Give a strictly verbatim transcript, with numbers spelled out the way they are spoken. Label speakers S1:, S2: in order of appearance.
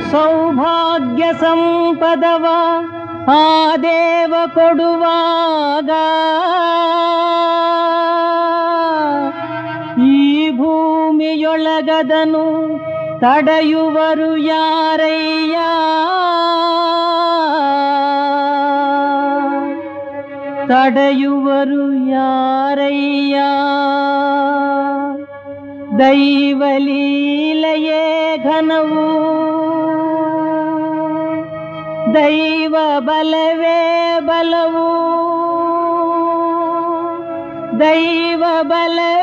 S1: ಸೌಭಾಗ್ಯ ಸಂಪದವ ಆ ದೇವ ಕೊಡುವಾಗ ಈ ಭೂಮಿಯೊಳಗದನು ತಡೆಯುವರು ಯಾರಯ್ಯ? ತಡೆಯುವರು ಯಾರಯ್ಯ? ದೈವಲೀಲೆಯೇ ಘನವು, ದೈವ ಬಲವೇ ಬಲವು, ದೈವ ಬಲ